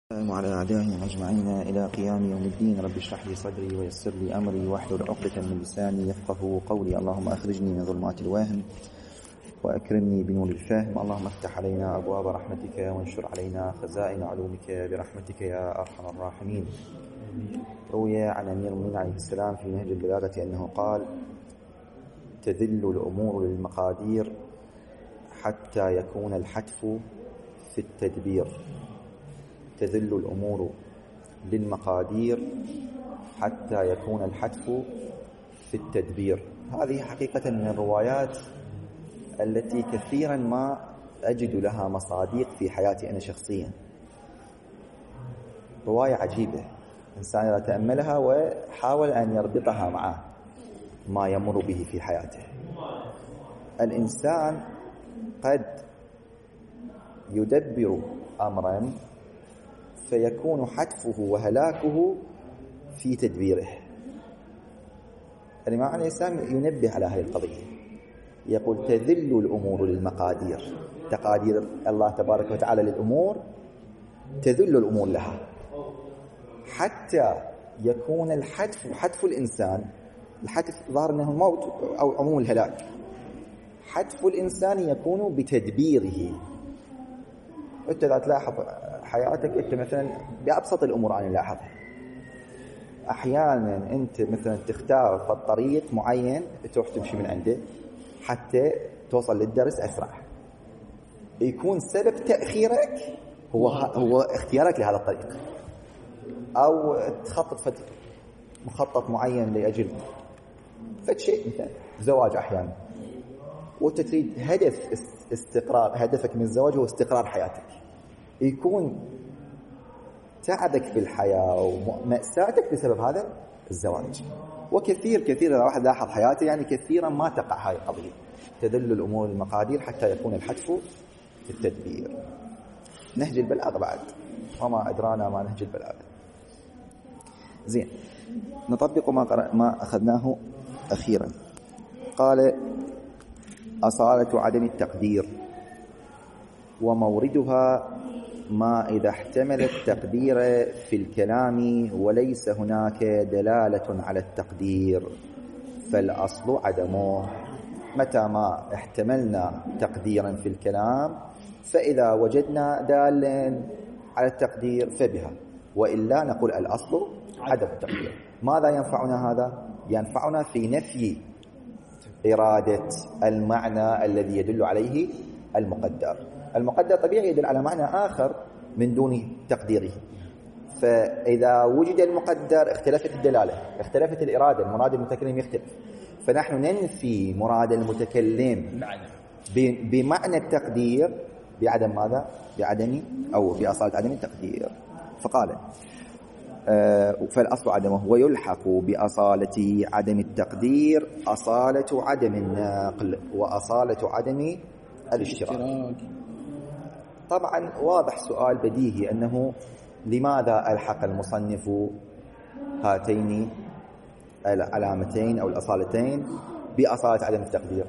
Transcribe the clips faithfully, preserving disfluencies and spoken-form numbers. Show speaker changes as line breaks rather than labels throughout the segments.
وعلى أعدائهم أجمعين إلى قيام يوم الدين. رب اشرح لي صدري ويسر لي أمري واحلل عقدة من لساني يفقه قولي. اللهم أخرجني من ظلمات الوهم وأكرمني بنور الفهم. اللهم افتح علينا أبواب رحمتك وانشر علينا خزائن علومك برحمتك يا أرحم الراحمين. روي عن أمير المؤمنين عليه السلام في نهج البلاغة أنه قال: تذل الأمور للمقادير حتى يكون الحتف في التدبير. تذل الأمور للمقادير حتى يكون الحتف في التدبير. هذه حقيقة من الروايات التي كثيرا ما أجد لها مصادق في حياتي أنا شخصيا. رواية عجيبة، إنسان إذا تأملها وحاول أن يربطها مع ما يمر به في حياته. الإنسان قد يدبر أمرا فيكون حتفه وهلاكه في تدبيره. الإمام عليه السلام ينبه على هذه القضية، يقول: تذل الأمور للمقادير. تقادير الله تبارك وتعالى للأمور تذل الأمور لها حتى يكون الحتف، حتف الإنسان، الحتف ظاهر أنه الموت أو عموم الهلاك، حتف الإنسان يكون بتدبيره. أنت إذا تلاحظ حياتك أنت مثلا بأبسط الأمور أنا لاحظها، أحيانا أنت مثلا تختار في الطريق معين تروح تمشي من عنده حتى توصل للدرس أسرع، يكون سبب تأخيرك هو هو اختيارك لهذا الطريق، أو تخطط فت مخطط معين لأجل فت شيء مثلا زواج أحيانا، وتريد هدف استقرار، هدفك من الزواج هو استقرار حياتك، يكون تعبك بالحياة ومأساتك بسبب هذا الزواج. وكثير كثير إذا واحد لاحظ حياته يعني كثيرا ما تقع هذه القضية، تذل الأمور المقادير حتى يكون الحتف في التدبير. نهج البلاغة بعد، وما أدرانا ما نهج البلاغة. زين، نطبق ما قرأ ما أخذناه أخيرا. قال: أصالة عدم التقدير وموردها ما إذا احتمل التقدير في الكلام وليس هناك دلالة على التقدير فالأصل عدمه. متى ما احتملنا تقديرا في الكلام فإذا وجدنا دالا على التقدير فبها، وإلا نقول الأصل عدم التقدير. ماذا ينفعنا هذا؟ ينفعنا في نفي إرادة المعنى الذي يدل عليه المقدر. المقدر طبيعي يدل على معنى آخر من دون تقديره، فإذا وجد المقدر اختلفت الدلالة، اختلفت الإرادة، المراد المتكلم يختلف، فنحن ننفي مراد المتكلم بمعنى التقدير بعدم ماذا؟ بعدم أو بأصالة عدم التقدير. فقال: فالأصل عدمه ويلحق بأصالة عدم التقدير أصالة عدم النقل وأصالة عدم الاشتراك. طبعا واضح سؤال بديهي أنه لماذا ألحق المصنف هاتين العلامتين أو الأصالتين بأصالة عدم التقدير؟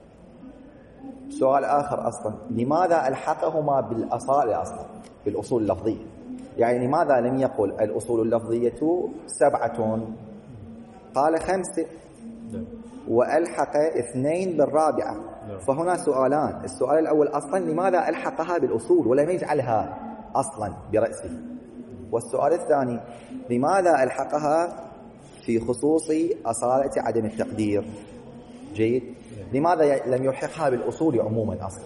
سؤال آخر أصلا، لماذا ألحقهما بالأصالة أصلا بالأصول اللفظية؟ يعني لماذا لم يقل الأصول اللفظية سبعة قال خمسة وألحق اثنين بالرابعة؟ فهنا سؤالان. السؤال الأول أصلا لماذا ألحقها بالأصول ولم يجعلها أصلا برأسه؟ والسؤال الثاني لماذا ألحقها في خصوص أصالة عدم التقدير؟ جيد، لماذا لم يلحقها بالأصول عموما أصلا؟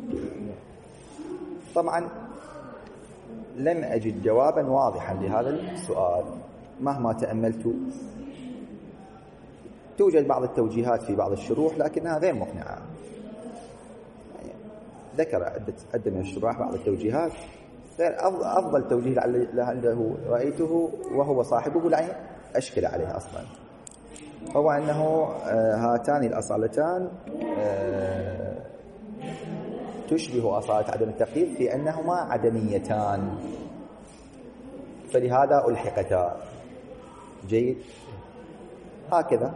طبعا لم أجد جوابا واضحا لهذا السؤال مهما تأملت. توجد بعض التوجيهات في بعض الشروح لكنها غير مقنعة. ذكر عدة من الشراح بعض التوجيهات، أفضل توجيه لعله رأيته وهو صاحبه العين أشكل عليه أصلا، هو أنه هاتان الأصالتان تشبه أصالة عدم التقدير في أنهما عدميتان فلهذا ألحقتا. جيد، هكذا.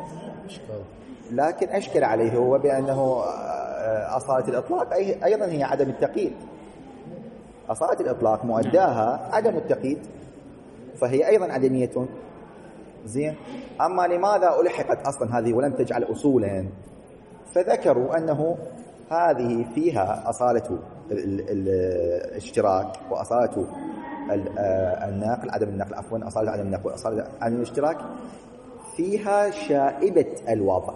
لكن أشكل عليه هو بأنه أصالة الإطلاق أيضا هي عدم التقييد، أصالة الإطلاق مؤداها عدم التقييد، فهي أيضا عدمية. زين. أما لماذا ألحقت أصلا هذه ولم تجعل أصولا؟ فذكروا أنه هذه فيها أصالة الاشتراك وأصالة النقل عدم النقل عفوا أصالة عدم النقل وأصالة عدم الاشتراك، فيها شائبة الوضع.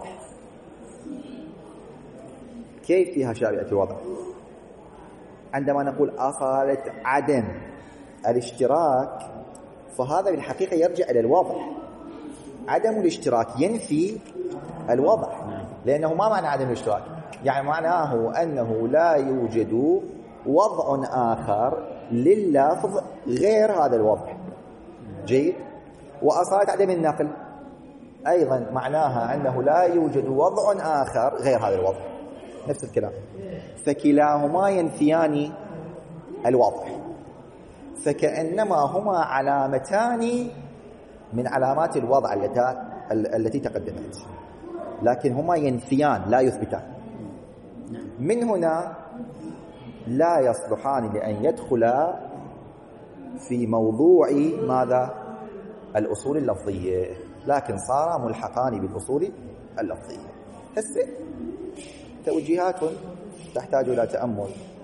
كيف فيها شائبة الوضع؟ عندما نقول أصالة عدم الاشتراك فهذا بالحقيقة يرجع إلى الوضع. عدم الاشتراك ينفي الوضع، لأنه ما معنى عدم الاشتراك؟ يعني معناه أنه لا يوجد وضع آخر لللفظ غير هذا الوضع. جيد. وأصالة عدم النقل أيضا معناها أنه لا يوجد وضع آخر غير هذا الوضع، نفس الكلام. فكلاهما ينفيان الوضع، فكأنما هما علامتان من علامات الوضع التي تقدمت، لكن هما ينفيان لا يثبتان. من هنا لا يصلحان لأن يدخلا في موضوع ماذا؟ الأصول اللفظية، لكن صار ملحقان بالأصول اللفظية. هسه توجيهات تحتاج إلى تأمل.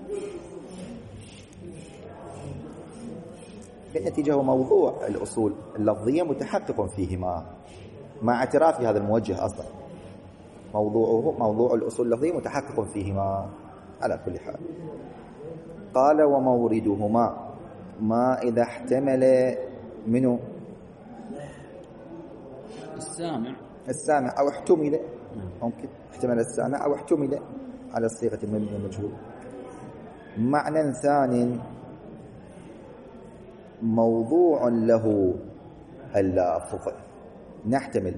في النتيجة هو موضوع الأصول اللفظية متحقق فيهما مع اعتراف هذا الموجه أصلا، موضوعه موضوع الأصول اللفظية متحقق فيهما على كل حال. قال وموردهما ما إذا احتمل منه
السامع
السامع أو احتمل، ممكن احتمل السامع أو احتمل على صيغة المبني المجهول معنى ثان موضوع له اللافظ. نحتمل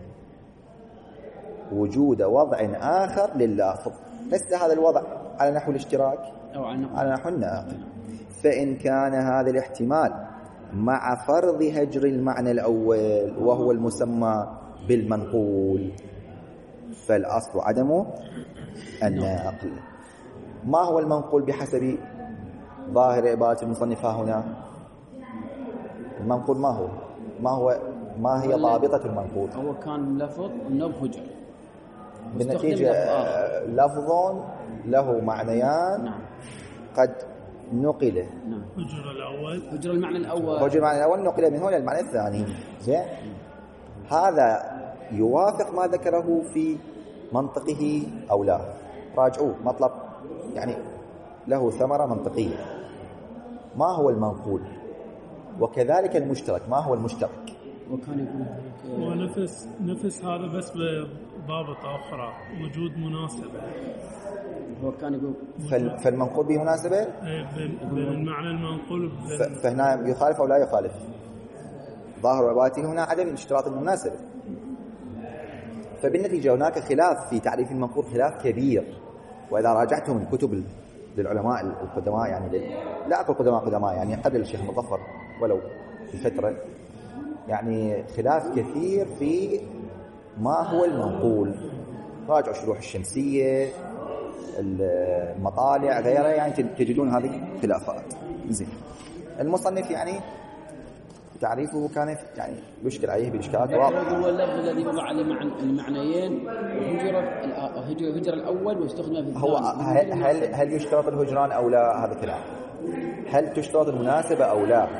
وجود وضع آخر لللافظ ليس هذا الوضع على نحو الاشتراك
أو
على نحو الناقل. فإن كان هذا الاحتمال مع فرض هجر المعنى الأول وهو المسمى بالمنقول فالأصل عدم الناقل. ما هو المنقول بحسب ظاهر عبارة المصنفة هنا؟ المنقول ما هو؟ ما هو ما هي ضابطة المنقول؟
هو كان لفظ نبه هجر،
بالنتيجة لفظ له معنيان.
نعم.
قد نقل
نعم.
هجر الأول
هجر المعنى الأول
هجر المعنى الأول نقل من هنا المعنى الثاني. زين. هذا يوافق ما ذكره في منطقه أو لا؟ راجعوه، مطلب يعني له ثمرة منطقية. ما هو المنقول؟ وكذلك المشترك، ما هو المشترك؟
وكان يقول
هو نفس نفس هذا بس بضابطة أخرى، وجود مناسبة.
هو كان يقول
فال... فالمنقول به مناسبة
بين المعنى المنقول
ف... فهنا يخالف أو لا يخالف؟ ظاهر عبارته هنا عدم اشتراط المناسبة. فبالنتيجة هناك خلاف في تعريف المنقول، خلاف كبير. وإذا راجعتم الكتب للعلماء القدماء، يعني لل... لا أقول قدماء قدماء يعني قبل الشيخ مظفر ولو بفترة، يعني خلاف كثير في ما هو المنقول. راجعوا شروح الشمسية، المطالع غيرها، يعني تجدون هذه خلافات. زين. المصنف يعني تعريفه كان يعني يشكل عليه بالإشكالات واضحة.
هو اللفظ الذي وضع المعنيين هجر هجر الأول واستخدم في الثاني.
هو هل هل, هل يشترط الهجران أو لا؟ هذا كلام. هل تشترط المناسبة أو لا؟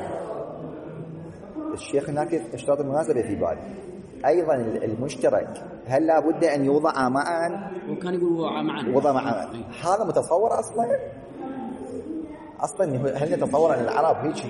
الشيخ هناك اشتراط المناسبة في بالي. أيضا المشترك هل لا بد أن يوضع معا؟
وكان يقول وضع معا
وضع معا. هذا متصور أصلا؟ أصلا هل نتصور أن العرب هيك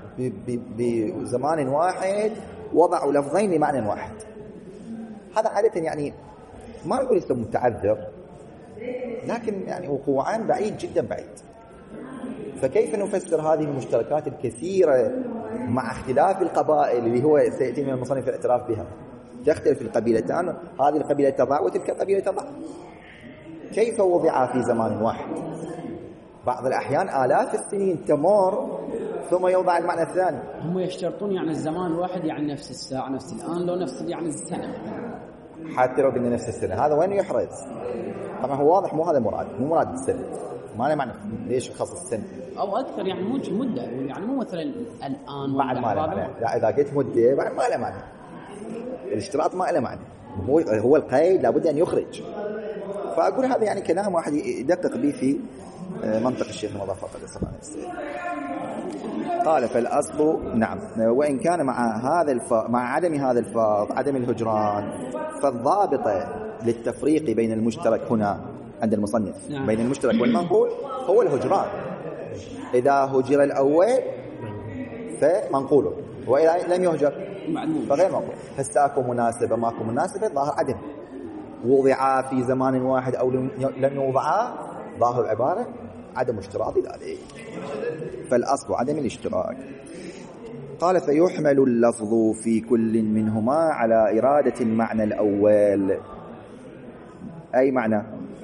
بزمان واحد وضعوا لفظين لمعنى واحد؟ هذا عادة يعني ما نقول اسمه متعذر، لكن يعني وقوعا بعيد جدا بعيد. فكيف نفسر هذه المشتركات الكثيرة مع اختلاف القبائل اللي هو سيأتي من المصنف الاعتراف بها؟ تختلف القبيلتان، هذه القبيلة تضع وتلك القبيلة تضع. كيف وضعا في زمان واحد؟ بعض الأحيان آلاف السنين تمر ثم يوضع المعنى الثاني.
هم يشترطون يعني الزمان واحد، يعني نفس الساعة نفس الآن، لو نفس يعني السنة.
حتى لو قلنا نفس السنة، هذا وين يحرز؟ طبعا هو واضح مو هذا المراد، مو مراد السن، ما له معنى ليش خص السن
او اكثر يعني مو مده، يعني مو مثلا الان
بعد ما له معنى. لا اذا قلت مده بعد ما له معنى، الاشتراط ما له معنى، هو هو القيد لابد ان يخرج. فاقول هذا يعني كلام واحد يدقق به في منطق الشيخ المضافة صلى الله عليه وسلم. قال فالاصل نعم، وان كان مع هذا الف... مع عدم هذا الفاظ عدم الهجران، فالضابط للتفريق بين المشترك هنا عند المصنف نعم. بين المشترك والمنقول هو الهجران. إذا هجر الأول فمنقوله، وإذا لم يهجر فغير منقول. هساكو مناسبة ماكو مناسبة ظاهر عدم، وضعا في زمان واحد أو لم يوضعا ظاهر العبارة عدم اشتراط ذلك، فالأصل عدم الاشتراك. قال فيحمل اللفظ في كل منهما على إرادة المعنى الأول. أي معنى؟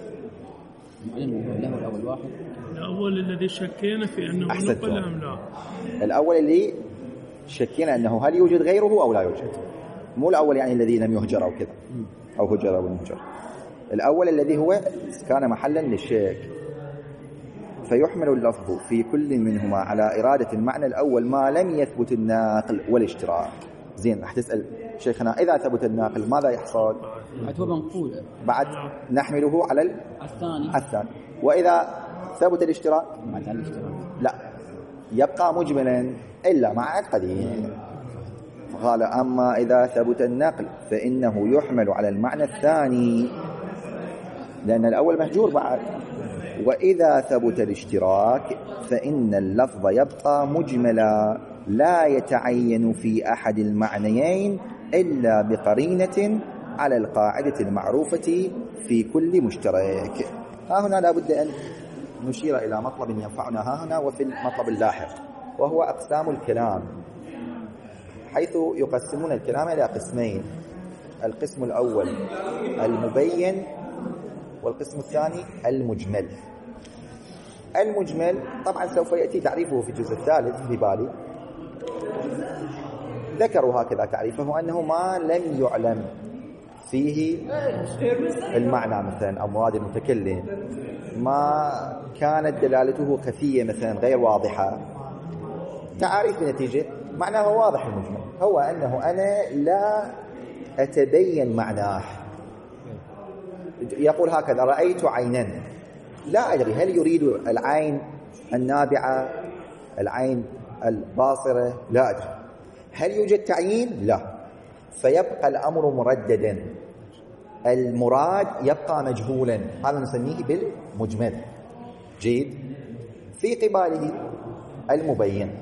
الأول واحد
الأول الذي شكينا في أنه نقل أم لا.
الأول اللي شكينا أنه هل يوجد غيره أو لا يوجد، مو الأول يعني الذي لم يهجر أو كذا أو هجر أو لم يهجر. الأول الذي هو كان محلا للشك. فيحمل اللفظ في كل منهما على إرادة المعنى الأول ما لم يثبت الناقل والاشتراك. زين راح تسأل شيخنا إذا ثبت الناقل ماذا يحصل؟
بعد هو منقول،
بعد نحمله على
الثاني
الثاني. وإذا ثبت الاشتراك
بعد الاشتراك
لا، يبقى مجملا إلا مع القديم. قال أما إذا ثبت النقل فإنه يحمل على المعنى الثاني لأن الأول مهجور بعد. وإذا ثبت الاشتراك فإن اللفظ يبقى مجملا لا يتعين في أحد المعنيين إلا بقرينة على القاعدة المعروفة في كل مشترك. ها هنا لا بد أن نشير إلى مطلب ينفعنا ها هنا وفي المطلب اللاحق، وهو أقسام الكلام، حيث يقسمون الكلام إلى قسمين: القسم الأول المبين، والقسم الثاني المجمل. المجمل طبعا سوف يأتي تعريفه في الجزء الثالث في بالي، ذكروا هكذا تعريفه أنه ما لم يعلم فيه المعنى مثلا أو مراد المتكلم، ما كانت دلالته خفية مثلا غير واضحة. تعريف بنتيجة معناه واضح المجمل هو أنه أنا لا أتبين معناه. يقول هكذا: رأيت عينا، لا أدري هل يريد العين النابعة العين الباصرة، لا أدري. هل يوجد تعيين؟ لا. فيبقى الأمر مرددا، المراد يبقى مجهولا، هذا نسميه بالمجمل. جيد. في قباله المبين.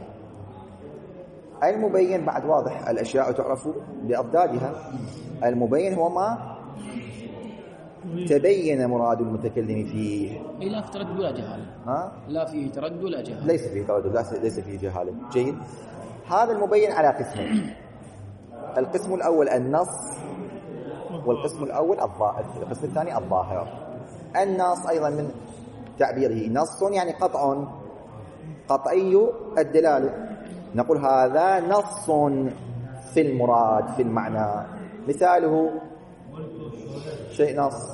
المبين بعد واضح، الأشياء تعرف بأضدادها. المبين هو ما تبين مراد المتكلم فيه.
لا في تردد ولا جهالة.
ها؟
لا فيه تردد ولا جهالة.
ليس فيه تردد، ليس فيه جهالة. جيد. هذا المبين على قسمين: القسم الأول النص، والقسم الأول الظاهر، القسم الثاني الظاهر. النص أيضا من تعبيره نص يعني قطع، قطعي الدلالة. نقول هذا نص في المراد في المعنى. مثاله شيء نص: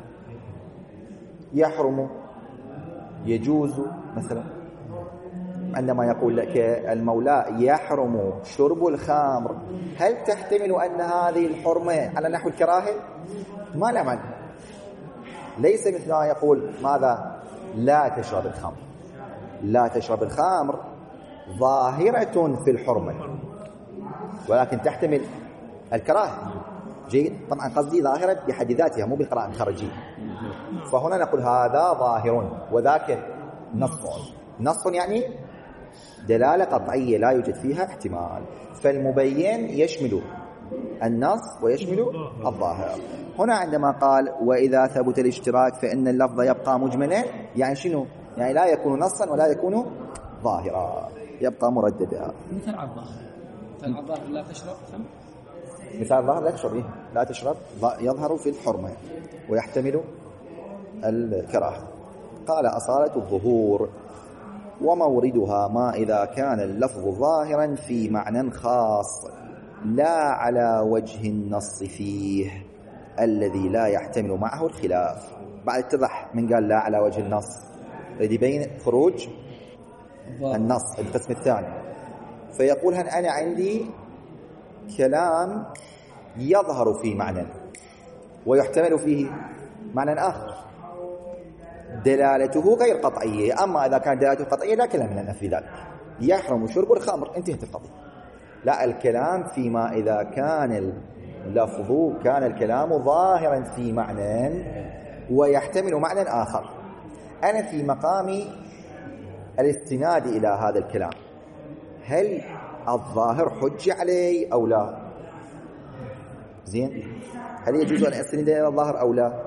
يحرم، يجوز مثلا. عندما يقول لك المولى يحرم شرب الخمر، هل تحتمل أن هذه الحرمة على نحو الكراهة؟ ما لا معنى. ليس مثل ما يقول ماذا؟ لا تشرب الخمر. لا تشرب الخمر ظاهرة في الحرمة ولكن تحتمل الكراهة. جيد. طبعا قصدي ظاهرة بحد ذاتها مو بالقراءة الخارجية. فهنا نقول هذا ظاهر وذاك نص. نص يعني دلالة قطعية لا يوجد فيها احتمال. فالمبين يشمل النص ويشمل الظاهر. هنا عندما قال وإذا ثبت الاشتراك فإن اللفظ يبقى مجملا، يعني شنو؟ يعني لا يكون نصا ولا يكون ظاهرا، يبقى مرددا.
مثل الظاهر، مثل الظاهر لا تشرب خمر.
مثال الظاهر لا تشرب، لا تشرب يظهر في الحرمة ويحتمل الكراهة. قال أصالة الظهور وموردها ما إذا كان اللفظ ظاهرا في معنى خاص لا على وجه النص فيه الذي لا يحتمل معه الخلاف. بعد اتضح من قال لا على وجه النص، يريد يبين خروج النص القسم الثاني. فيقول هن أنا عندي كلام يظهر فيه معنى ويحتمل فيه معنى آخر دلالته غير قطعية، أما إذا كان دلالته قطعية لا كلام لنا في ذلك، يحرم شرب الخمر، انتهت القضية. لا، الكلام فيما إذا كان اللفظ كان الكلام ظاهرا في معنى ويحتمل معنى آخر. أنا في مقام الاستناد إلى هذا الكلام، هل الظاهر حج عليه أو لا؟ زين، هل يجوز أن أستند إلى الظاهر أو لا؟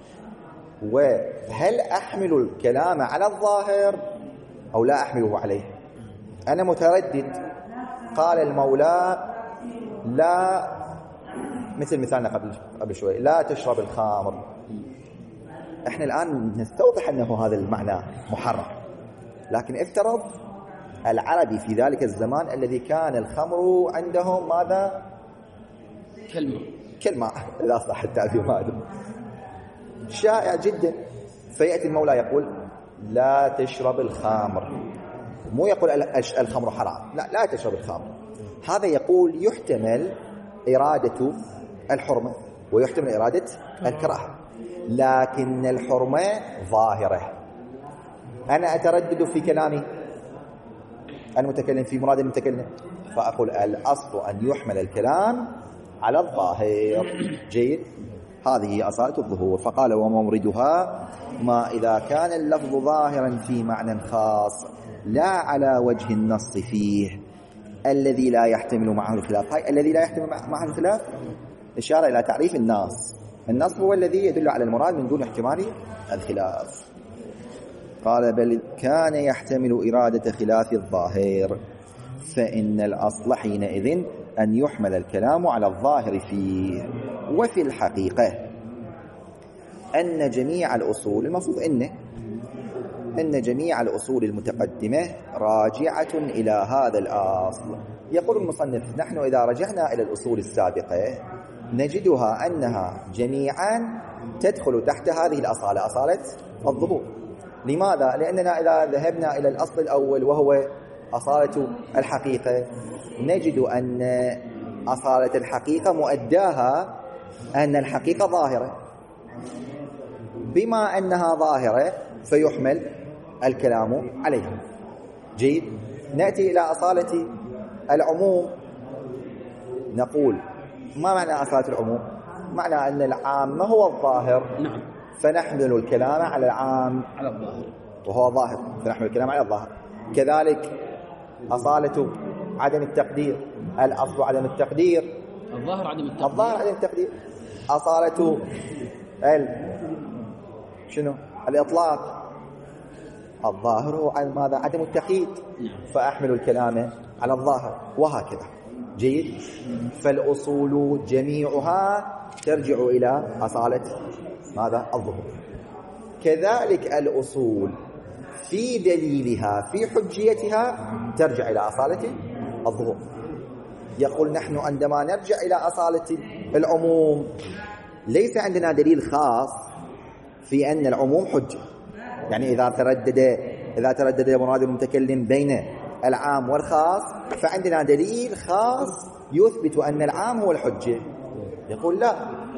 وهل أحمل الكلام على الظاهر أو لا أحمله عليه؟ أنا متردد. قال المولى لا، مثل مثالنا قبل قبل شوي، لا تشرب الخمر. احنا الآن نستوضح أنه هذا المعنى محرم، لكن افترض العربي في ذلك الزمان الذي كان الخمر عندهم ماذا؟
كلمة
كلمة إذا صح التعبير هذا شائع جدا. فيأتي المولى يقول لا تشرب الخمر، مو يقول الخمر حرام، لا لا تشرب الخمر. هذا يقول يحتمل إرادة الحرمة ويحتمل إرادة الكراهة، لكن الحرمة ظاهرة. أنا أتردد في كلامي، المتكلم في مراد المتكلم، فأقول الأصل أن يحمل الكلام على الظاهر. جيد، هذه هي أصالة الظهور. فقال وموردها ما إذا كان اللفظ ظاهرا في معنى خاص لا على وجه النص فيه الذي لا يحتمل معه الخلاف. هاي الذي لا يحتمل معه الخلاف إشارة إلى تعريف النص. النص هو الذي يدل على المراد من دون احتمال الخلاف. قال بل كان يحتمل إرادة خلاف الظاهر، فإن الأصل حينئذ أن يحمل الكلام على الظاهر فيه. وفي الحقيقة أن جميع الأصول، المفروض إن أن جميع الأصول المتقدمة راجعة إلى هذا الأصل. يقول المصنف نحن إذا رجعنا إلى الأصول السابقة نجدها أنها جميعا تدخل تحت هذه الأصالة، أصالة الظهور. لماذا؟ لأننا إذا ذهبنا إلى الأصل الأول وهو أصالة الحقيقة نجد أن أصالة الحقيقة مؤداها أن الحقيقة ظاهرة، بما أنها ظاهرة فيحمل الكلام عليها. جيد، نأتي إلى أصالة العموم، نقول ما معنى أصالة العموم؟ معنى أن العام هو الظاهر،
نعم،
فنحمل الكلام على العام
على الظاهر
وهو ظاهر، فنحمل الكلام على الظاهر. كذلك أصالة عدم التقدير، الأصل عدم التقدير،
الظاهر عدم التقدير،
الظاهر عدم التقدير. أصالة ال شنو؟ الإطلاق، الظاهر هو ماذا؟ عدم التقييد، فأحمل الكلام على الظاهر، وهكذا. جيد، فالأصول جميعها ترجع إلى أصالة ماذا؟ الظهور. كذلك الأصول في دليلها في حجيتها ترجع إلى أصالة الظهور. يقول نحن عندما نرجع إلى أصالة العموم ليس عندنا دليل خاص في أن العموم حجة، يعني إذا تردد إذا تردد مراد المتكلم بين العام والخاص فعندنا دليل خاص يثبت أن العام هو الحجة. يقول لا،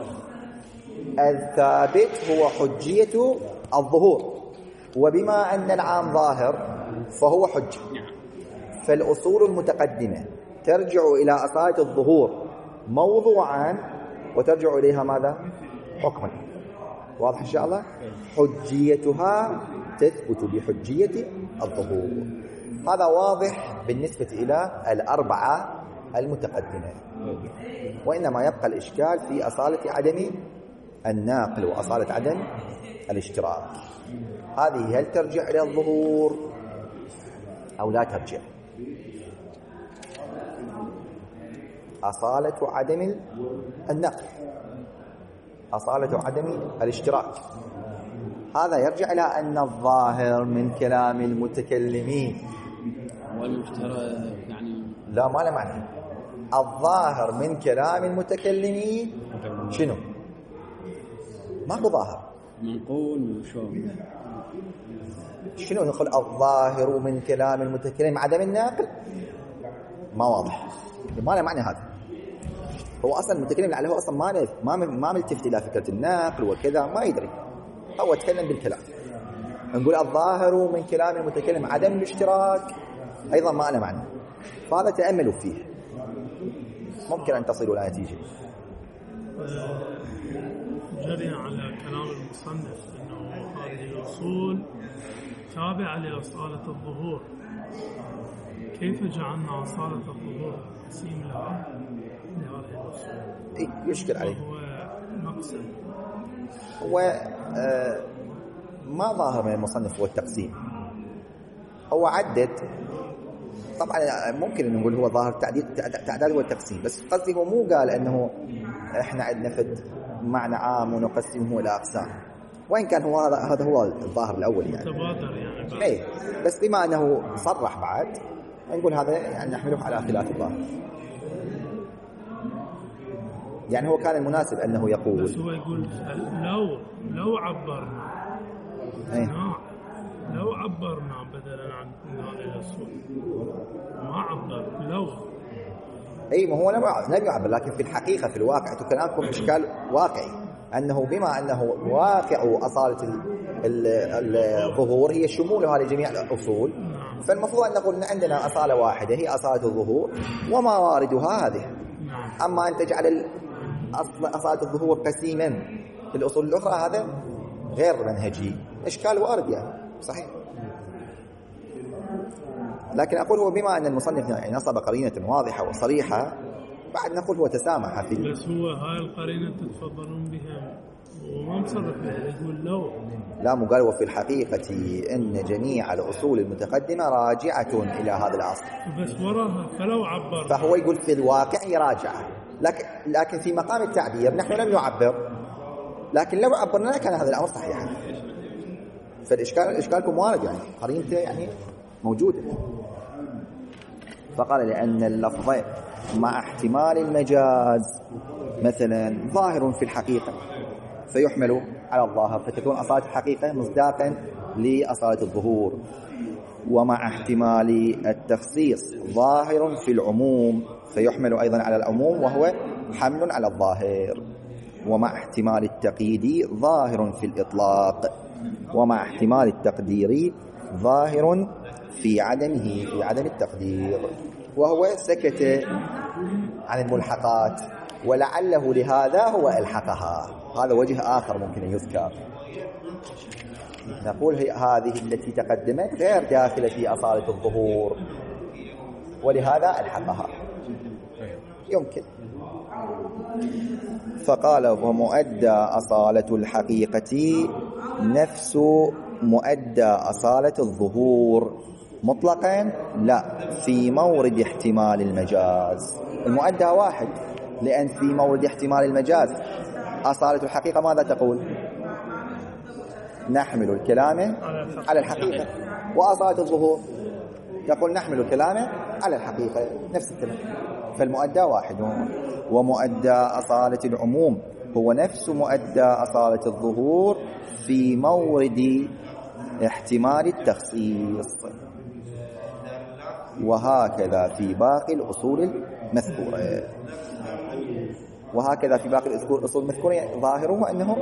الثابت هو حجية الظهور، وبما أن العام ظاهر فهو حجة. فالأصول المتقدمة ترجع إلى أصالة الظهور موضوعا وترجع إليها ماذا؟ حكما. واضح إن شاء الله؟ حجيتها تثبت بحجية الظهور. هذا واضح بالنسبة إلى الأربعة المتقدمة، وإنما يبقى الإشكال في أصالة عدم الناقل وأصالة عدم الاشتراك. هذه هل ترجع إلى الظهور أو لا ترجع؟ أصالة عدم النقل، أصالة عدم الاشتراك، هذا يرجع إلى أن الظاهر من كلام المتكلمين
والمشترك يعني
لا ما له معنى. الظاهر من كلام المتكلمين شنو؟ ما هو ظاهر،
منقول وشو
شنو نقول الظاهر من كلام المتكلم عدم الناقل؟ ما واضح، ما له معنى هذا. هو اصلا المتكلم عليه هو اصلا ما ما ما ملتفت الى فكره الناقل وكذا، ما يدري، هو يتكلم بالكلام. نقول الظاهر من كلام المتكلم عدم الاشتراك، ايضا ما له معنى. فهذا تاملوا فيه، ممكن ان تصلوا الى نتيجه.
جري على كلام المصنف انه هذه الاصول تابعه لاصاله الظهور، كيف جعلنا اصاله الظهور تقسيم لها لهذه الاصول؟
اي يشكل عليه.
هو مقصد
هو آه ما ظاهر من المصنف هو التقسيم، هو عدد. طبعا ممكن ان نقول هو ظاهر تعديد تعداد هو التقسيم، بس قصدي هو مو قال انه احنا عندنا فد معنى عام ونقسمه الى اقسام، وان كان هو هذا هذا هو الظاهر الاول يعني
متبادر يعني.
اي بس بما انه صرح بعد نقول هذا يعني نحمله على خلاف الظاهر. يعني هو كان المناسب انه يقول،
بس هو يقول لو لو عبرنا
ايه
نعم لو عبرنا بدلا عن هذه الاصول، ما عبر لو
اي ما هو لم يعبر، لكن في الحقيقه في الواقع كلامكم اشكال واقعي، انه بما انه واقع اصاله الظهور هي شمولها لجميع الاصول، فالمفروض ان نقول ان عندنا اصاله واحده هي اصاله الظهور وما واردها هذه. اما ان تجعل اصاله الظهور قسيما في الاصول الاخرى هذا غير منهجي، اشكال وارد يعني صحيح. لكن أقول هو بما أن المصنف يعني نصب قرينة واضحة وصريحة، بعد نقول هو تسامح فيه.
بس هو هاي القرينة تتفضلون بها وما مصرف بها، يقول لو
لا مو قال. وفي الحقيقة أن جميع الأصول المتقدمة راجعة إلى هذا الأصل،
بس وراها فلو عبر،
فهو يقول في الواقع يراجع، لكن لكن في مقام التعبير نحن لم نعبر، لكن لو عبرنا كان هذا الأمر صحيحا. فالإشكال إشكالكم وارد يعني، قرينته يعني موجودة. فقال لأن اللفظ مع احتمال المجاز مثلا ظاهر في الحقيقة فيحمل على الظاهر، فتكون أصالة الحقيقة مصداقا لأصالة الظهور، ومع احتمال التخصيص ظاهر في العموم فيحمل أيضا على العموم وهو حمل على الظاهر، ومع احتمال التقييد ظاهر في الإطلاق، ومع احتمال التقدير ظاهر في عدمه في عدم التقدير. وهو سكت عن الملحقات ولعله لهذا هو ألحقها. هذا وجه آخر ممكن أن يذكر، نقول هي هذه التي تقدمت غير داخلة في أصالة الظهور ولهذا ألحقها يمكن. فقال ومؤدى أصالة الحقيقة نفس مؤدى أصالة الظهور مطلقا لا، في مورد احتمال المجاز. المؤدى واحد، لأن في مورد احتمال المجاز أصالة الحقيقة ماذا تقول؟ نحمل الكلام على الحقيقة، وأصالة الظهور تقول نحمل الكلام على الحقيقة، نفس الكلام. فالمؤدى واحد. ومؤدى أصالة العموم هو نفس مؤدى أصالة الظهور في مورد احتمال التخصيص، وهكذا في باقي الأصول المذكورة. وهكذا في باقي الأصول المذكورة ظاهره أنه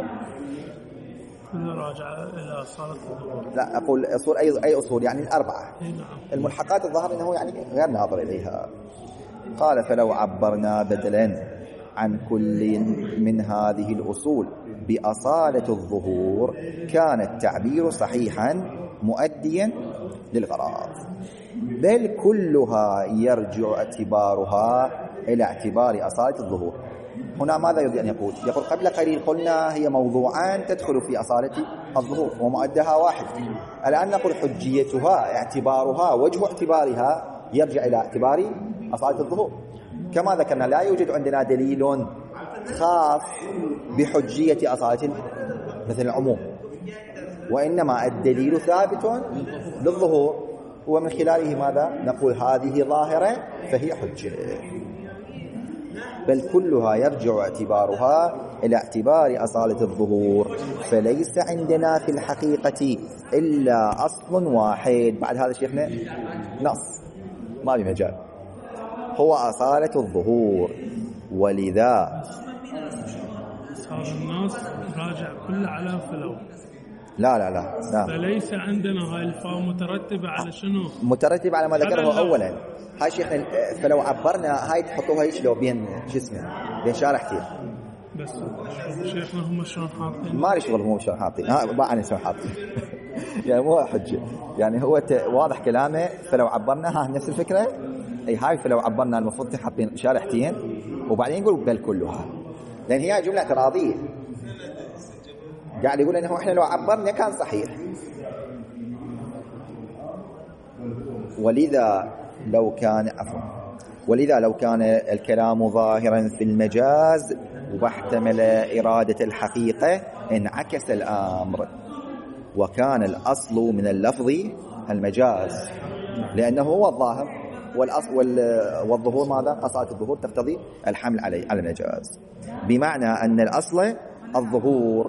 راجع إلى أصالة الظهور.
لا أقول أصول أي أي أصول يعني الأربعة. الملحقات الظاهر أنه يعني غير ناظر إليها. قال فلو عبرنا بدلا عن كل من هذه الأصول بأصالة الظهور كان التعبير صحيحا مؤديا للغرض، بل كلها يرجع اعتبارها إلى اعتبار أصالة الظهور. هنا ماذا يريد أن يقول؟ يقول قبل قليل قلنا هي موضوعان تدخل في أصالة الظهور ومؤدها واحد، الآن نقول حجيتها اعتبارها وجه اعتبارها يرجع إلى اعتبار أصالة الظهور. كما ذكرنا لا يوجد عندنا دليل خاص بحجية أصالة مثل العموم، وإنما الدليل ثابت للظهور، ومن خلاله ماذا نقول هذه ظاهرة فهي حجة. بل كلها يرجع اعتبارها إلى اعتبار أصالة الظهور، فليس عندنا في الحقيقة إلا أصل واحد. بعد هذا شيخنا نص ما بمجال، هو أصالة الظهور. ولذا
صار الناس راجع كله على فلو.
لا لا لا لا
فليس عندنا هاي الفاء مترتبة على شنو؟
مترتب على ما ذكره
على-
أولا. هاي شيخ، فلو عبرنا هاي تحطوها هيك لو بين شو اسمه بين شارحتين،
بس شيخنا هم شلون حاطين؟
ما لي شغل هم شلون حاطين، ها ما عني شلون حاطين يعني مو حجة، يعني هو ت- واضح كلامه. فلو عبرنا ها نفس الفكرة، اي هاي فلو عبرنا المفروض حاطين شارحتين وبعدين يقول بل كلها، لأن هي جملة اعتراضية، قاعد يقول انه احنا لو عبرنا كان صحيح. ولذا لو كان عفوا ولذا لو كان الكلام ظاهرا في المجاز واحتمل إرادة الحقيقة انعكس الأمر، وكان الأصل من اللفظ المجاز، لأنه هو الظاهر، والأصل والظهور ماذا؟ أصالة الظهور تقتضي الحمل على على المجاز، بمعنى أن الأصل الظهور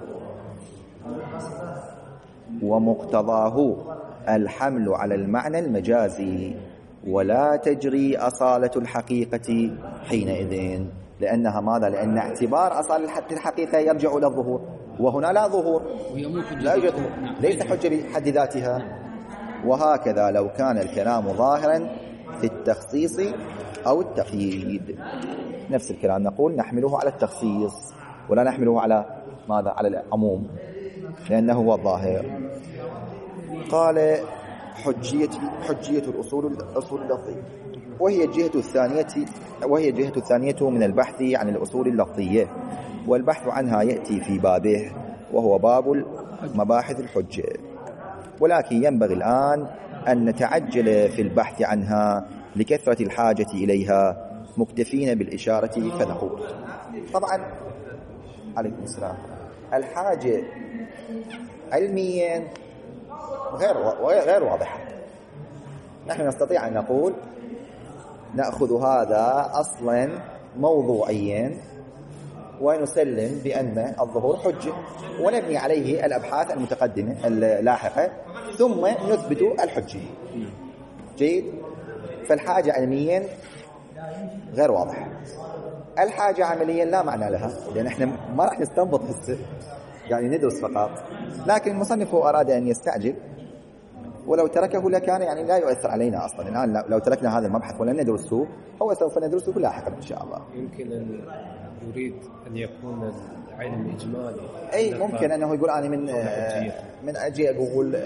ومقتضاه الحمل على المعنى المجازي، ولا تجري أصالة الحقيقة حينئذ، لأنها ماذا؟ لأن اعتبار أصالة الحقيقة يرجع إلى الظهور، وهنا لا ظهور،
وهي مو حجة،
لا يوجد ظهور، ليس حجة بحد ذاتها. وهكذا لو كان الكلام ظاهرا في التخصيص أو التقييد، نفس الكلام نقول نحمله على التخصيص ولا نحمله على ماذا؟ على العموم، لأنه هو الظاهر. قال حجية حجية الأصول الأصول اللفظية، وهي الجهة الثانية وهي الجهة الثانية من البحث عن الأصول اللفظية، والبحث عنها يأتي في بابه، وهو باب مباحث الحجة. ولكن ينبغي الآن أن نتعجل في البحث عنها لكثرة الحاجة إليها، مكتفين بالإشارة فنقول. طبعا عليكم السلام، الحاجة علميا غير غير واضحة. نحن نستطيع أن نقول نأخذ هذا أصلا موضوعيا ونسلم بأن الظهور حجة، ونبني عليه الأبحاث المتقدمة اللاحقة، ثم نثبت الحجة. جيد. فالحاجة علميا غير واضحة، الحاجة عمليا لا معنى لها، لأن احنا ما راح نستنبط هسه، يعني ندرس فقط. لكن المصنف أراد أن يستعجل، ولو تركه لكان يعني لا يؤثر علينا أصلا. الآن لو تركنا هذا المبحث ولن ندرسه، هو سوف ندرسه لاحقا إن شاء الله.
يمكن أن يريد أن يكون العلم إجمالي،
أي ممكن أنه يقول أنا من من أجي أقول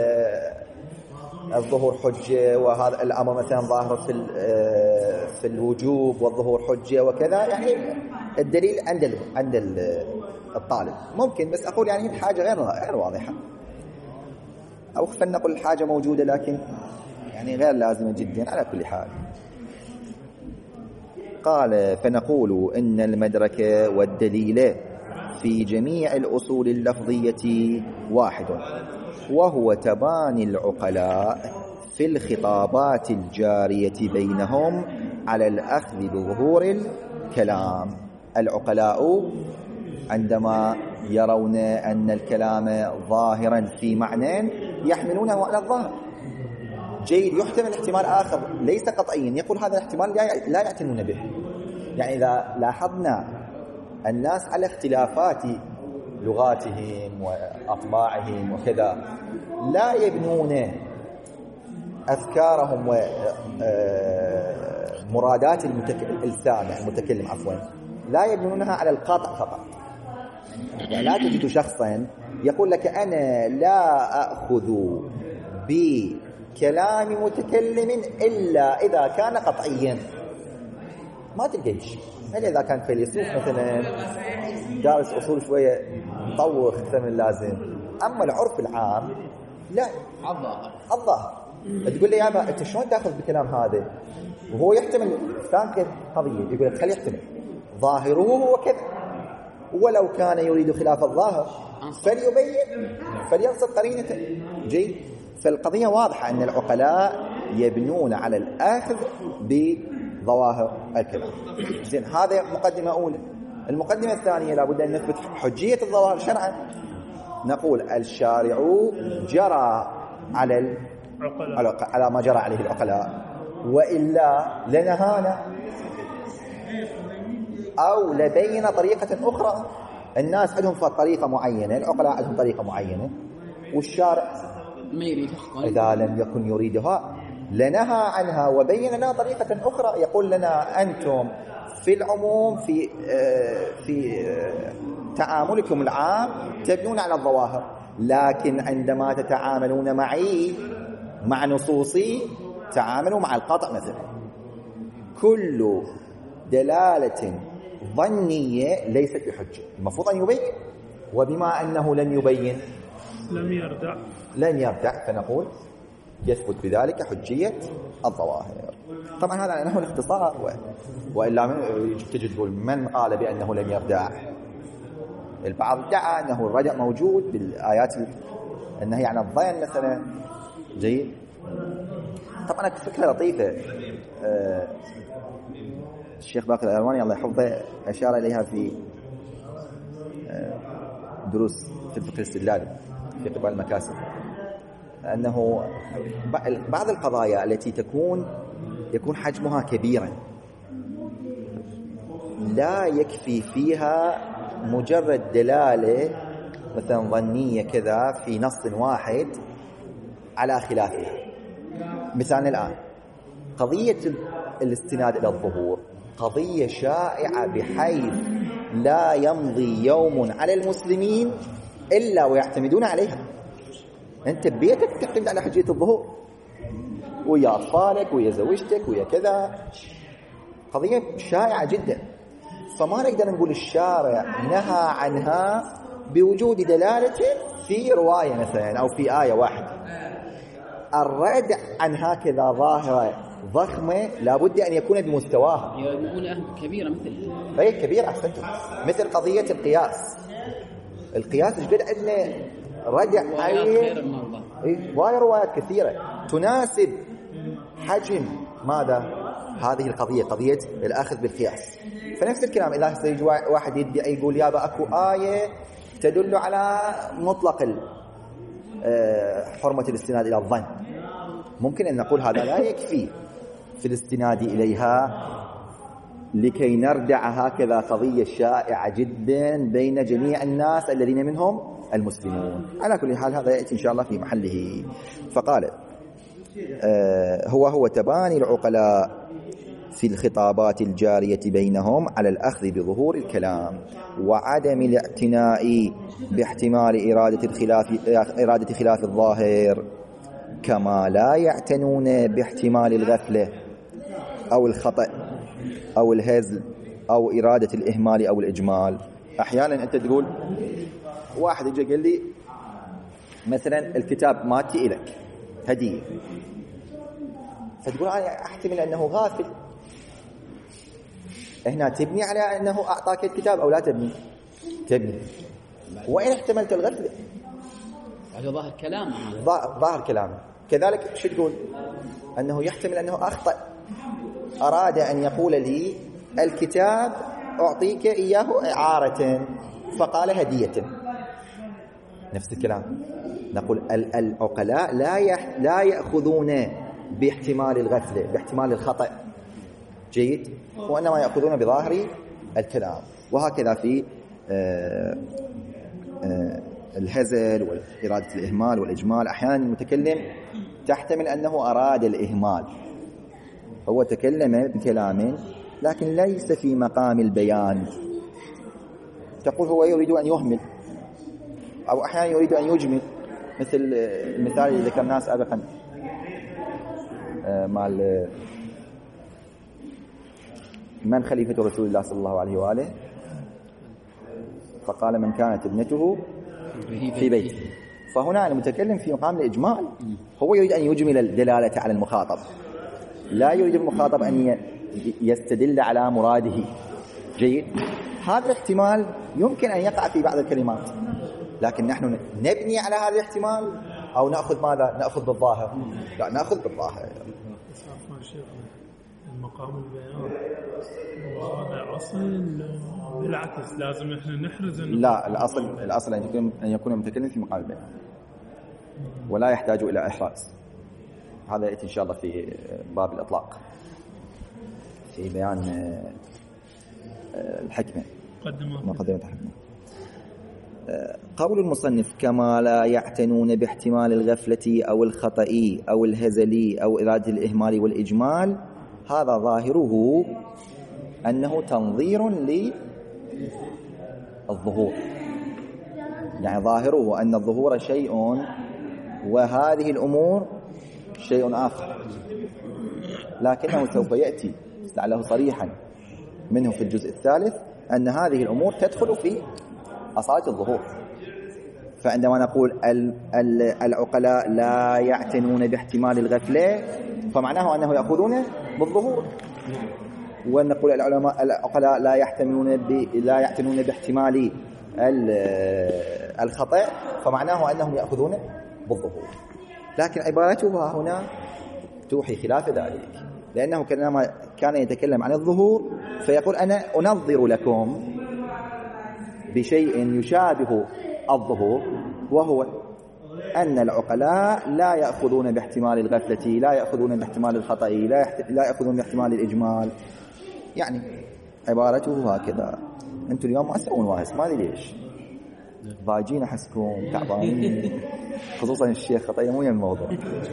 الظهور حجة، وهذا الأمر مثلا ظاهر في في الوجوب والظهور حجة وكذا، يعني الدليل عند عند الطالب ممكن، بس أقول يعني الحاجة غير غير واضحة، أو فلنقل الحاجة موجودة لكن يعني غير لازمة جدا. على كل حال قال فنقول إن المدرك والدليل في جميع الأصول اللفظية واحد، وهو تباني العقلاء في الخطابات الجارية بينهم على الأخذ بظهور الكلام. العقلاء عندما يرون أن الكلام ظاهرا في معنى يحملونه على الظاهر. جيد. يحتمل احتمال آخر ليس قطعيا، يقول هذا الاحتمال لا يعتنون به. يعني إذا لاحظنا الناس على اختلافات لغاتهم وأطباعهم وكذا، لا يبنون أفكارهم ومرادات السامع المتكلم عفوا لا يبنونها على القاطع فقط. لا تجد شخصا يقول لك أنا لا أخذ بكلام متكلم إلا إذا كان قطعيا، ما تلقيش. إلا إذا كان فيلسوف مثلا دارس أصول شوية مطوخ أكثر من اللازم. أما العرف العام لا،
الظاهر
الظاهر. تقول لي يا أبا أنت شلون تأخذ بكلام هذا وهو يحتمل ثانية قضية؟ يقول لك خلي يحتمل ظاهره هو كذا، ولو كان يريد خلاف الظاهر فليبين فلينصب قرينته. جيد. فالقضية واضحة أن العقلاء يبنون على الأخذ ظواهر الكلام. زين، هذا مقدمة أولى. المقدمة الثانية لابد أن نثبت حجية الظواهر شرعا. نقول الشارع جرى على العقلاء على ما جرى عليه العقلاء، وإلا لنهانا أو لبين طريقة أخرى. الناس عندهم طريقة معينة، العقلاء عندهم طريقة معينة، والشارع
ما يريد
إذا لم يكن يريدها لنهى عنها وبين لنا طريقة أخرى. يقول لنا أنتم في العموم في في تعاملكم العام تبنون على الظواهر، لكن عندما تتعاملون معي مع نصوصي تعاملوا مع القطع. مثلا كل دلالة ظنية ليست بحجة، المفروض أن يبين، وبما أنه لم يبين
لم يردع
لن يردع، فنقول يثبت بذلك حجية الظواهر. طبعا هذا أنه الاختصار، و... وإلا تجد تقول من قال بأنه لن يردع. البعض ادعى أنه الردع موجود بالآيات النهي عن الظن مثلا. جيد. طبعا فكرة لطيفة أه الشيخ باقر الألواني الله يحفظه أشار إليها في أه دروس في الفقه الاستدلالي في قبال المكاسب، أنه بعض القضايا التي تكون يكون حجمها كبيرا لا يكفي فيها مجرد دلالة مثلا ظنية كذا في نص واحد على خلافها. مثلا الآن قضية الاستناد إلى الظهور قضية شائعة بحيث لا يمضي يوم على المسلمين إلا ويعتمدون عليها. أنت ببيتك تعتمد على حجية الظهور، ويا أطفالك ويا زوجتك ويا كذا، قضية شائعة جدا. فما نقدر نقول الشارع نهى عنها بوجود دلالة في رواية مثلا أو في آية واحدة. الردع عن هكذا ظاهرة ضخمة لابد أن يكون بمستواها.
يقول كبيرة مثل
أي كبيرة أحسنتم، مثل قضية القياس. القياس جد عندنا ردع عين وايد روايات كثيرة تناسب حجم ماذا هذه القضية، قضية الأخذ بالقياس. فنفس الكلام إذا يجي واحد يدعي يقول يابا أكو آية تدل على مطلق حرمة الاستناد إلى الظن، ممكن أن نقول هذا لا يكفي في الاستناد إليها لكي نردع هكذا قضية شائعة جدا بين جميع الناس الذين منهم المسلمون. على كل حال هذا يأتي إن شاء الله في محله. فقال آه هو هو تباني العقلاء في الخطابات الجارية بينهم على الأخذ بظهور الكلام وعدم الاعتناء باحتمال إرادة الخلاف إرادة خلاف الظاهر، كما لا يعتنون باحتمال الغفلة أو الخطأ أو الهزل أو إرادة الإهمال أو الإجمال. أحيانا أنت تقول واحد يجي قال لي مثلا الكتاب ماتي إلك هدية، فتقول أنا أحتمل أنه غافل. هنا تبني على أنه أعطاك الكتاب أو لا تبني؟ تبني. وإن احتملت الغفلة
هذا ظاهر كلام،
ظاهر كلام. كذلك شو تقول؟ أنه يحتمل أنه أخطأ، أراد أن يقول لي الكتاب أعطيك إياه إعارة فقال هدية. نفس الكلام. نقول العقلاء لا يح... لا يأخذون باحتمال الغفلة باحتمال الخطأ. جيد. وإنما يأخذون بظاهر الكلام. وهكذا في آه آه الهزل وإرادة الإهمال والإجمال. أحيانا المتكلم تحتمل أنه أراد الإهمال، هو تكلم بكلام لكن ليس في مقام البيان، تقول هو يريد أن يهمل، أو أحيانا يريد أن يجمل، مثل المثال اللي ذكرناه سابقا مع من خليفة رسول الله صلى الله عليه وآله، فقال من كانت ابنته في بيته. فهنا المتكلم في مقام الإجمال، هو يريد أن يجمل الدلالة على المخاطب، لا يريد المخاطب أن يستدل على مراده. جيد. هذا الاحتمال يمكن أن يقع في بعض الكلمات، لكن نحن نبني على هذا الاحتمال أو نأخذ ماذا؟ نأخذ بالظاهر؟ لا، نأخذ بالظاهر.
مقام البيان. وهذا أصل بالعكس لازم إحنا نحرز إنه
لا، الأصل الأصل أن يكون أن يكون المتكلم في مقام البيان ولا يحتاج إلى إحراز. هذا يأتي إن شاء الله في باب الإطلاق في بيان الحكمة مقدمة الحكمة. قول المصنف كما لا يعتنون باحتمال الغفلة أو الخطأ أو الهزل أو إرادة الإهمال والإجمال، هذا ظاهره أنه تنظير للظهور، يعني ظاهره أن الظهور شيء وهذه الأمور شيء آخر، لكنه سوف يأتي لعله صريحا منه في الجزء الثالث أن هذه الأمور تدخل في أصالة الظهور. فعندما نقول العقلاء لا يعتنون باحتمال الغفلة فمعناه أنه يأخذون بالظهور، ونقول العلماء العقلاء لا يحتملون لا يعتنون باحتمال الخطأ فمعناه أنهم يأخذون بالظهور. لكن عبارتها هنا توحي خلاف ذلك، لأنه كما كان يتكلم عن الظهور فيقول أنا أنظر لكم بشيء يشابه الظهور، وهو أن العقلاء لا يأخذون باحتمال الغفلة، لا يأخذون باحتمال الخطأ، لا يحت... لا يأخذون باحتمال الإجمال. يعني عبارته هكذا. أنتم اليوم ما تسوون واهس، ما أدري ليش ضاجين، أحسكم تعبانين، خصوصا الشيخ خطأ مو الموضوع.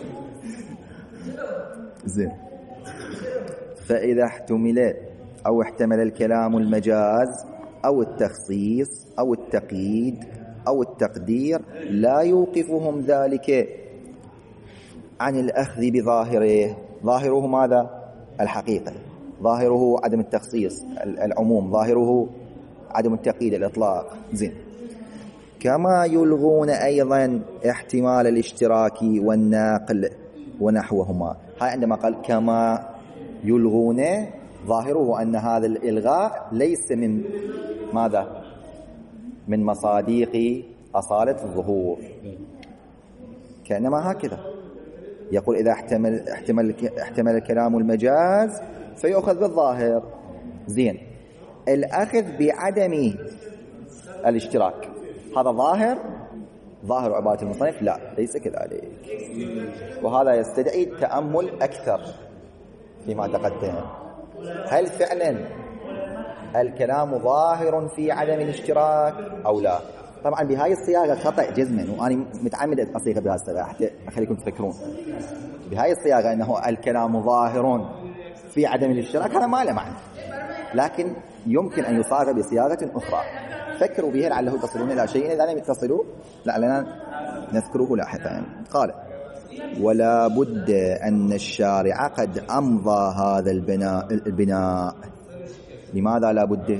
زين. فإذا احتمل أو احتمل الكلام المجاز أو التخصيص أو التقييد أو التقدير لا يوقفهم ذلك عن الأخذ بظاهره. ظاهره ماذا؟ الحقيقة، ظاهره عدم التخصيص العموم، ظاهره عدم التقييد الإطلاق. زين. كما يلغون أيضا احتمال الاشتراك والناقل ونحوهما. هاي عندما قال كما يلغون ظاهره أن هذا الإلغاء ليس من ماذا؟ من مصادق أصالة الظهور، كأنما هكذا يقول إذا احتمل, احتمل, احتمل الكلام المجاز فيأخذ بالظاهر. زين. الأخذ بعدم الاشتراك هذا ظاهر ظاهر عبارة المصنف؟ لا، ليس كذلك، وهذا يستدعي تأمل أكثر فيما تقدم. هل فعلا الكلام ظاهر في عدم الاشتراك أو لا؟ طبعا بهاي الصياغة خطأ جزما، وأنا متعمد أصيغ بهذه الصياغة حتى أخليكم تفكرون. بهاي الصياغة أنه الكلام ظاهر في عدم الاشتراك هذا ما له معنى، لكن يمكن أن يصاغ بصياغة أخرى. فكروا بها لعله تصلون إلى شيء، إذا لم تصلوا لعلنا نذكره لاحقا. قال ولا بد أن الشارع قد أمضى هذا البناء, البناء. لماذا لا بد؟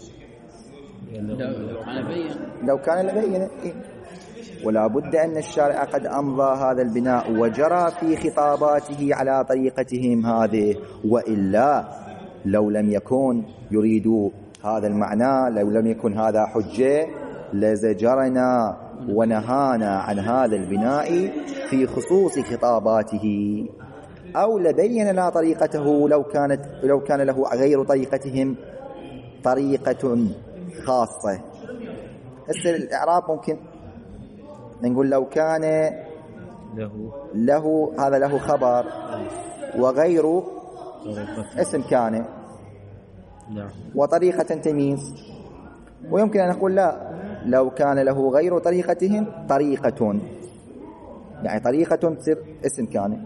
لو كان لبين. ولا بد أن الشارع قد أمضى هذا البناء وجرى في خطاباته على طريقتهم هذه، وإلا لو لم يكن يريد هذا المعنى، لو لم يكن هذا حجة لزجرنا ونهانا عن هذا البناء في خصوص خطاباته، أو لبين لنا طريقته لو كانت لو كان له غير طريقتهم طريقة خاصة. هسه الإعراب ممكن نقول لو كان له, له هذا له خبر وغيره اسم كان وطريقة تمييز، ويمكن أن نقول لا، لو كان له غير طريقتهم طريقة، يعني طريقة تصير اسم كان،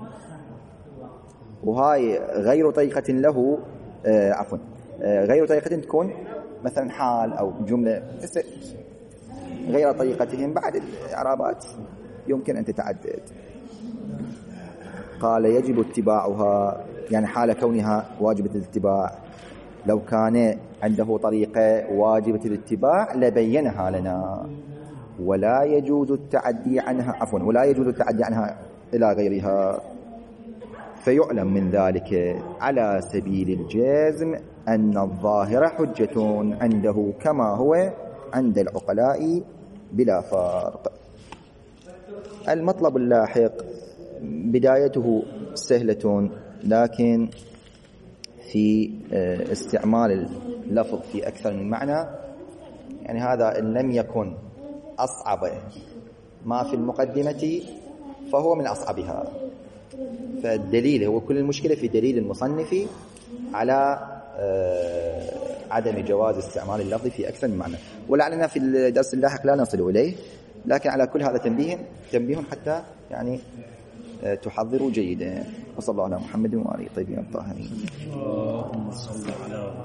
وهاي غير طريقة له آه عفوا آه غير طريقة تكون مثلا حال أو جملة غير طريقتهم. بعد الإعرابات يمكن أن تتعدد. قال يجب اتباعها، يعني حال كونها واجبة الاتباع. لو كان عنده طريقة واجبة الاتباع لبينها لنا، ولا يجوز التعدي عنها عفوا ولا يجوز التعدي عنها إلى غيرها. فيعلم من ذلك على سبيل الجزم أن الظاهر حجة عنده كما هو عند العقلاء بلا فرق. المطلب اللاحق بدايته سهلة، لكن في استعمال اللفظ في أكثر من معنى، يعني هذا إن لم يكن أصعب ما في المقدمة فهو من أصعبها. فالدليل هو كل المشكلة في دليل المصنف على عدم جواز استعمال اللفظ في أكثر من معنى، ولعلنا في الدرس اللاحق لا نصل إليه، لكن على كل هذا تنبيه تنبيه حتى يعني تحضروا جيدا. وصلى الله على محمد وآله الطيبين الطاهرين.
اللهم صل على